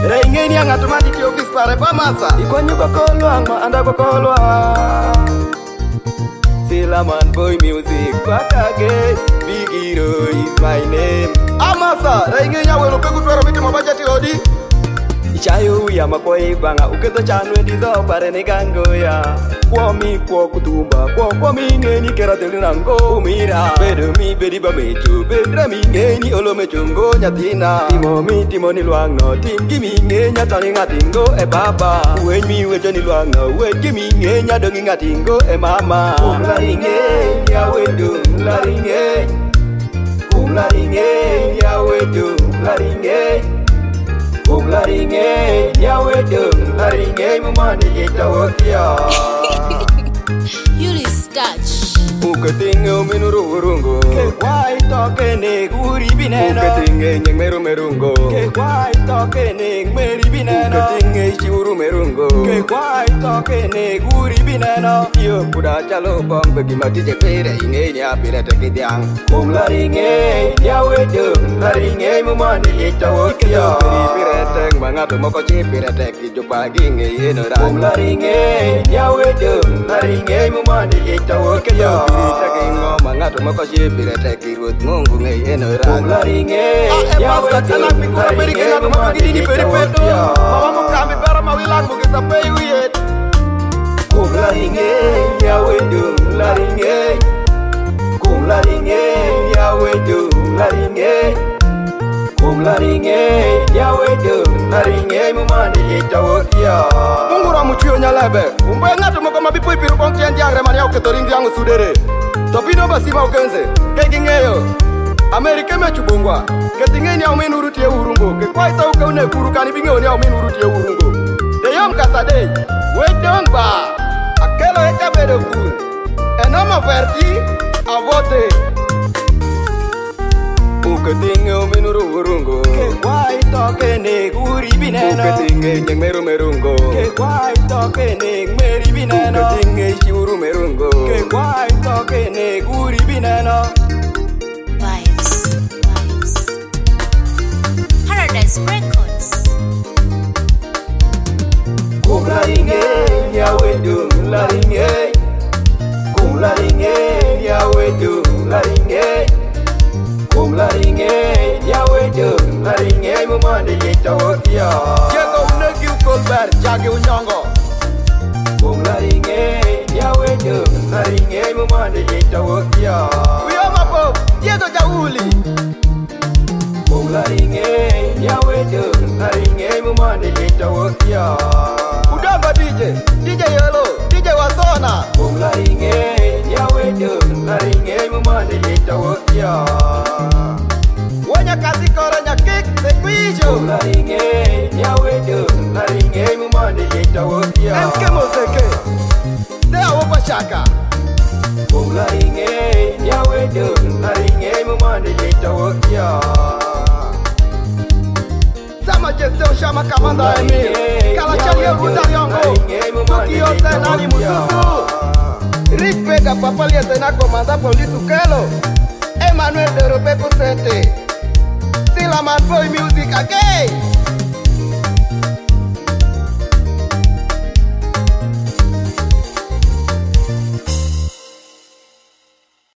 Reingeni yang atumandi di office pare pamasa. Ikonyo kokolwa ma anda kokolwa. Silaman boy music bakage. Big Hero is my name. Amasa, reingeni ya welo pekutwara miti mabaja ti odi. Ichayo ya makoi banga uketo chanwe ndizo pare negango ya. Kwa mi kwa kutumba kwa mi ngeni kera telinango umira. Bedo mi bedi ba mechu bedra mi ngeni olo mechungo nyatina. Timo ni luangno tingi mi ngenya tani ngatingo e baba. Wen mi wejo ni luangno weji mi ngenya dongi ngatingo e mama. Umlaringe ya wedu umlaringe. Umlaringe ya wedu umlaringe. Umlaringe ya wedu umlaringe mumani jitawokia. Yuli Scratch. Uketinge uminuru urungo. Kekwai toke ne guri bineno. Uketinge nyeng meru merungo. Kekwai toke ne meri bineno. Uketinge shiuru merungo. Kekwai toke ne guri bineno. Yo kuda chalo bong bagi mati jepere inge nya pira tekidiang. Umlaringe ya wedu umlaringe mumani jitawokia. Pira teng mangatu moko chipira teki jupagi nge yenora. Umlaringe ya wedu umlaringe mumani jitawokia. Takingo mangato makoshi pirete kirut mungu ngai enora. Umlaringe ya wedu umlaringe mumani jitawokia. Mama mukami bara mawilang mugisa peyuyet. Umlaringe ya wedu umlaringe. Umlaringe ya wedu umlaringe. Umlaringe ya wedu umlaringe mumani jitawokia. Mungura muchuyo nyalebe. Umbe ngato moko mabipo ipiru bong tian diang remani au ketoring diang usudere. Topino basima ukenze. Kegingeyo. Amerika mechubungwa. Ketingeni au minuru tie urungo. Kekwai tau kaune kurukani bingeoni au minuru tie urungo. Deyom kasadei. Wedong ba. Akelo echa bedo kul. Enoma verti. Avote. Uketinge uminuru urungo. Kekwai toke ne guri bineno. Uketinge nyeng meru merungo. Kekwai toke ne meri bineno. Uketinge shiuru merungo. Kekwai toke ne guri bineno. Vibes. Paradise Records. Umlaringe ya wedu umlaringe. Umlaringe ya wedu umlaringe. Umlaringe ya wedu umlaringe mumani jitawokia. Jego unegi ukolber jage unyongo. Umlaringe ya wedu umlaringe mumani jitawokia. Uyoma pop Diego Jauli. Umlaringe ya wedu umlaringe mumani jitawokia. Udamba DJ Yellow, DJ Wasona. Umlaringe ya wedu umlaringe mumani jitawokia. Wanya kazi koranya kick the quijo. Umlaringe ya wedu umlaringe mumani jitawokia. MK Moseke Sea wopa shaka. Umlaringe ya wedu umlaringe mumani jitawokia. Sama Jeseo Shama Kamanda Emil Kala Chalia Rudariongo Suki Yote Nani Mususu Rich Pega Papalia Tena Komanda Polisu Kelo Emmanuel de Ropeco Sente Silaman Boy Music again.